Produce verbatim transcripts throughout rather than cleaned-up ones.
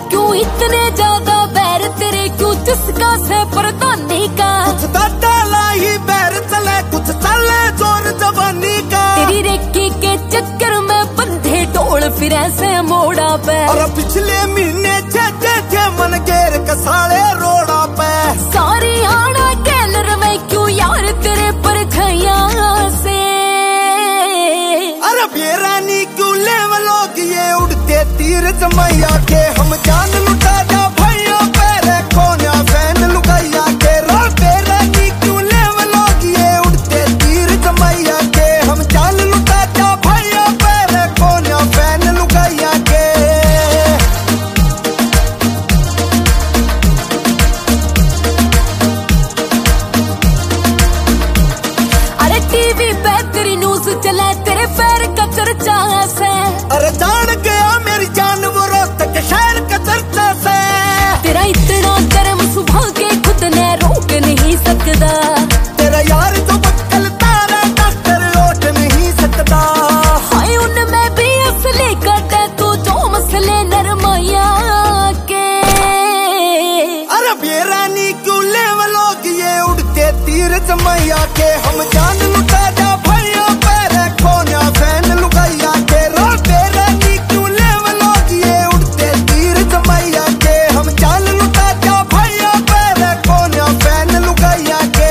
क्यों इतने ज्यादा बैर तेरे, क्यों चुस्का से प्रधानी का। कुछ डाला ही बैर चले, कुछ चले जोर जवानी का। तेरी रेकी के चक्कर में बंधे ढोल फिर ऐसे मोड़ा पे। और पिछले महीने छे छे छे मन घेर कसाले रोड़ा पे। सारी आना कैलर में क्यों यार तेरे परछाइया से। अरे बेरानी क्यों लेवलोग ये उड़ते तीर जमैया के। हम जान लुटा जा भैया पैरे कोना फैन लुगाइया के। रो बेरानी क्यों लेवलोग ये उड़ते तीर जमैया के। हम जान लुटा जा भैया पैरे कोना फैन लुगाइया के। अरे टीवी पे तेरी न्यूज चला तेरे पैर का चर्चा से। अरे जान गया मेरी जान वो रोहतक शहर का चर्चा से। तेरा इतना गर्म सुबह के खुद ने रोक नहीं सकता। तेरा यार जो बक्कल तारा डॉक्टर रोक नहीं सकता। हाय उनमें भी असली कटे तू जो मसले नरमैया के। अरे बेरानी क्यों लेवलोग ये उड़ते तीर जमैया के। हम जान लुटा जा भैया पैरे कोना फैन लुगाइया के। रो बेरानी क्यों लेवलोग ये उड़ते तीर जमैया के। हम जान लुटा जा भैया पैरे कोना फैन लुगाइया के।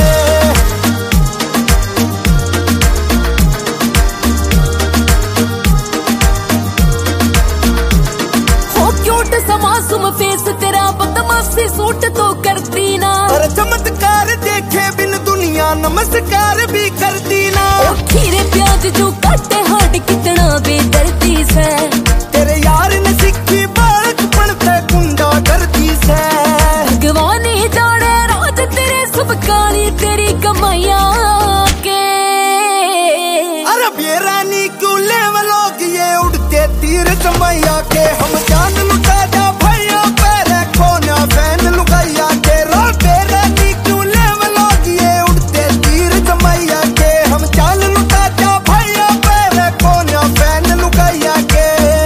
हो क्यूट सा मासूम फेस तेरा बदमाशी सूट तो करती ना। और चमत्कार देखे बिन दुनिया नमस्कार भी करती ना। ओ खीरे प्याज जो काटे हाथ कितना बेदर्दी से। तेरे यार ने सिक्खी बालक पड़ते गुंडा गर्दी से। भगवान ही जाने राज तेरे सब काली तेरी कमाइया के। अरे बेरानी क्यों लेवलोग ये उड़ते तीर जमैया के। हम जान लुटा जा भैया पैरे कोना फैन लुगाइया के। रो बेरानी क्यों लेवलोग ये उड़ते तीर जमैया के। हम जान लुटा जा भैया पैरे कोना फैन लुगाइया के।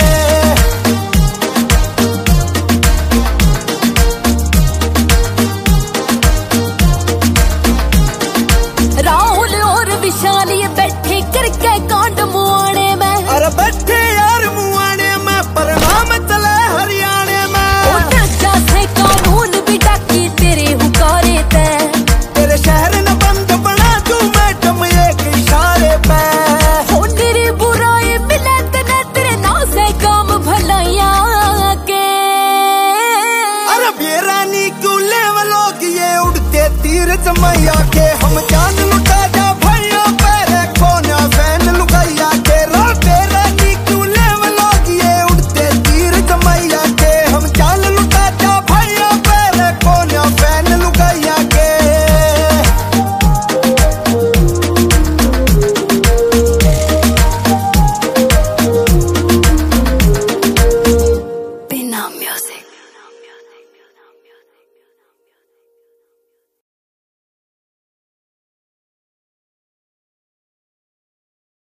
राहुल और विशाल ये बैठे करके कांड मुआने में। अरे बैठे यार मुआने में परिणाम चले हरियाणे में। ओ दर्जा से कानून भी डाकी तेरे हुकारे ते। तेरे शहर न बंद बना दूं मैडम एक इशारे पे। हो तेरी बुराई मिले तने तेरे ना से काम भलाइया के। अरे बेरानी क्यों लेवलोग ये उड़ते तीर जमैया के। हम जान लुटा जा